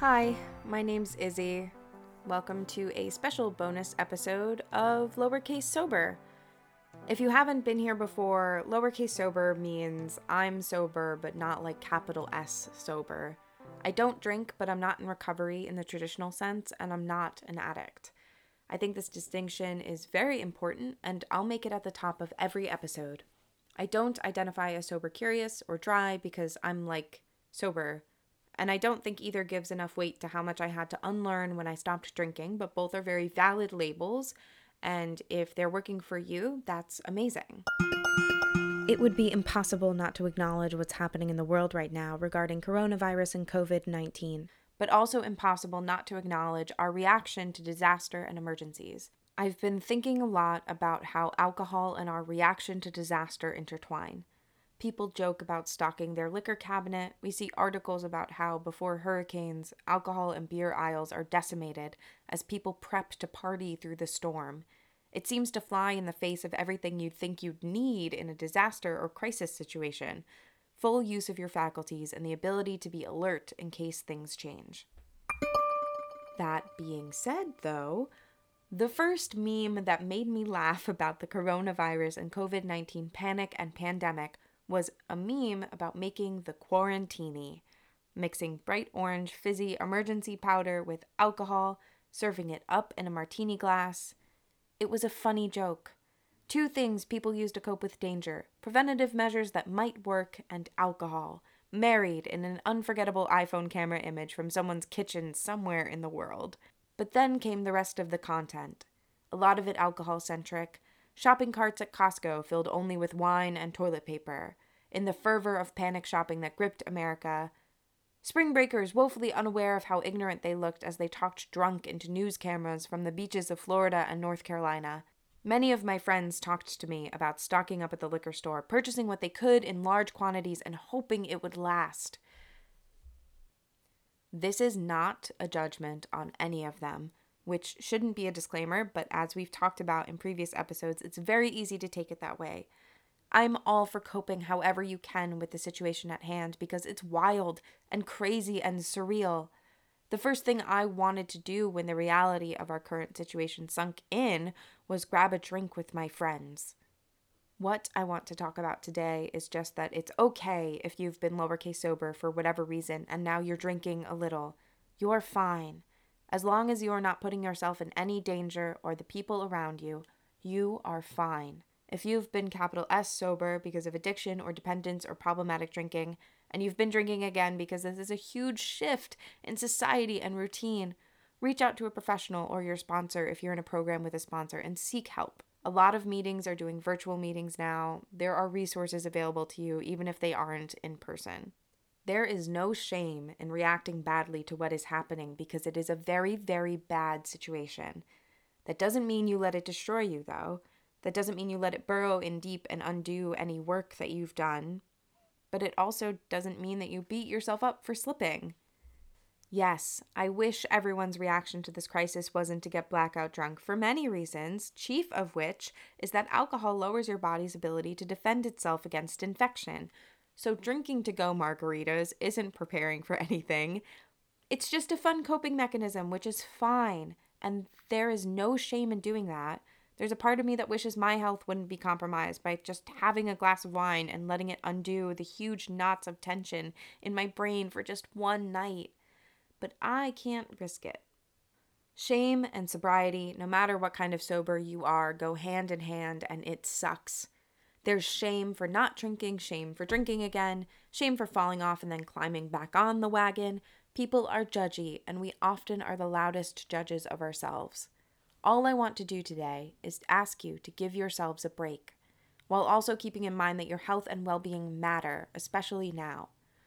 Hi, my name's Izzy. Welcome to a special bonus episode of Lowercase Sober. If you haven't been here before, lowercase sober means I'm sober, but not like capital S sober. I don't drink, but I'm not in recovery in the traditional sense, and I'm not an addict. I think this distinction is very important, and I'll make it at the top of every episode. I don't identify as sober curious or dry because I'm sober. And I don't think either gives enough weight to how much I had to unlearn when I stopped drinking, but both are very valid labels. And if they're working for you, that's amazing. It would be impossible not to acknowledge what's happening in the world right now regarding coronavirus and COVID-19, but also impossible not to acknowledge our reaction to disaster and emergencies. I've been thinking a lot about how alcohol and our reaction to disaster intertwine. People joke about stocking their liquor cabinet. We see articles about how, before hurricanes, alcohol and beer aisles are decimated as people prep to party through the storm. It seems to fly in the face of everything you'd think you'd need in a disaster or crisis situation. Full use of your faculties and the ability to be alert in case things change. That being said, though, the first meme that made me laugh about the coronavirus and COVID-19 panic and pandemic was a meme about making the Quarantini, mixing bright orange fizzy emergency powder with alcohol, serving it up in a martini glass. It was a funny joke. Two things people use to cope with danger: preventative measures that might work and alcohol, married in an unforgettable iPhone camera image from someone's kitchen somewhere in the world. But then came the rest of the content. A lot of it alcohol-centric. Shopping carts at Costco filled only with wine and toilet paper. In the fervor of panic shopping that gripped America. Spring breakers woefully unaware of how ignorant they looked as they talked drunk into news cameras from the beaches of Florida and North Carolina. Many of my friends talked to me about stocking up at the liquor store, purchasing what they could in large quantities and hoping it would last. This is not a judgment on any of them, which shouldn't be a disclaimer, but as we've talked about in previous episodes, it's very easy to take it that way. I'm all for coping however you can with the situation at hand because it's wild and crazy and surreal. The first thing I wanted to do when the reality of our current situation sunk in was grab a drink with my friends. What I want to talk about today is just that it's okay if you've been lowercase sober for whatever reason and now you're drinking a little. You're fine. As long as you are not putting yourself in any danger or the people around you, you are fine. If you've been capital S sober because of addiction or dependence or problematic drinking, and you've been drinking again because this is a huge shift in society and routine, reach out to a professional or your sponsor if you're in a program with a sponsor and seek help. A lot of meetings are doing virtual meetings now. There are resources available to you even if they aren't in person. There is no shame in reacting badly to what is happening because it is a very, very bad situation. That doesn't mean you let it destroy you, though. That doesn't mean you let it burrow in deep and undo any work that you've done. But it also doesn't mean that you beat yourself up for slipping. Yes, I wish everyone's reaction to this crisis wasn't to get blackout drunk for many reasons, chief of which is that alcohol lowers your body's ability to defend itself against infection. So drinking to-go margaritas isn't preparing for anything. It's just a fun coping mechanism, which is fine, and there is no shame in doing that. There's a part of me that wishes my health wouldn't be compromised by just having a glass of wine and letting it undo the huge knots of tension in my brain for just one night. But I can't risk it. Shame and sobriety, no matter what kind of sober you are, go hand in hand, and it sucks. There's shame for not drinking, shame for drinking again, shame for falling off and then climbing back on the wagon. People are judgy, and we often are the loudest judges of ourselves. All I want to do today is ask you to give yourselves a break, while also keeping in mind that your health and well-being matter, especially now.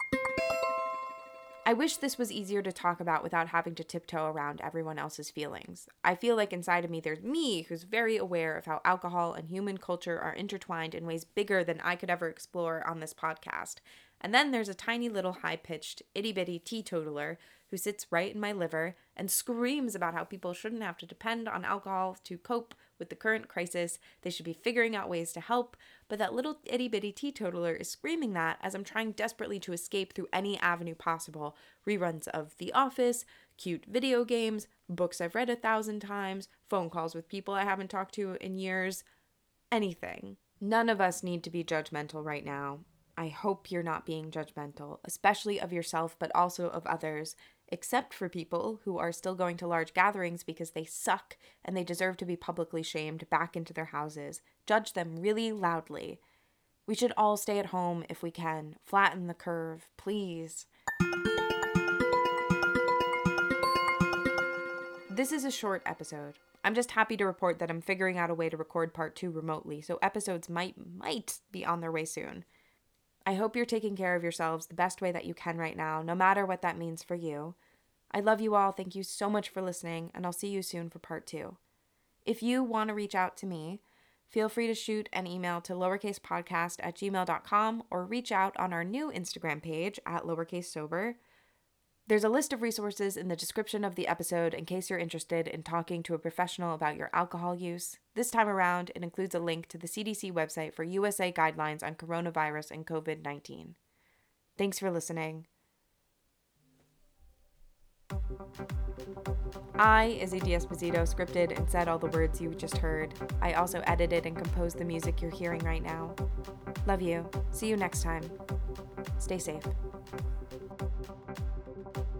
I wish this was easier to talk about without having to tiptoe around everyone else's feelings. I feel like inside of me there's me who's very aware of how alcohol and human culture are intertwined in ways bigger than I could ever explore on this podcast. And then there's a tiny little high-pitched, itty-bitty teetotaler who sits right in my liver and screams about how people shouldn't have to depend on alcohol to cope with the current crisis. They should be figuring out ways to help, but that little itty-bitty teetotaler is screaming that as I'm trying desperately to escape through any avenue possible. Reruns of The Office, cute video games, books I've read 1,000 times, phone calls with people I haven't talked to in years, anything. None of us need to be judgmental right now. I hope you're not being judgmental, especially of yourself, but also of others, except for people who are still going to large gatherings because they suck and they deserve to be publicly shamed back into their houses. Judge them really loudly. We should all stay at home if we can. Flatten the curve, please. This is a short episode. I'm just happy to report that I'm figuring out a way to record part 2 remotely, so episodes might be on their way soon. I hope you're taking care of yourselves the best way that you can right now, no matter what that means for you. I love you all. Thank you so much for listening, and I'll see you soon for part 2. If you want to reach out to me, feel free to shoot an email to lowercasepodcast@gmail.com or reach out on our new Instagram page at lowercasesober. There's a list of resources in the description of the episode in case you're interested in talking to a professional about your alcohol use. This time around, it includes a link to the CDC website for USA guidelines on coronavirus and COVID-19. Thanks for listening. I, Izzy D'Esposito, scripted and said all the words you just heard. I also edited and composed the music you're hearing right now. Love you. See you next time. Stay safe.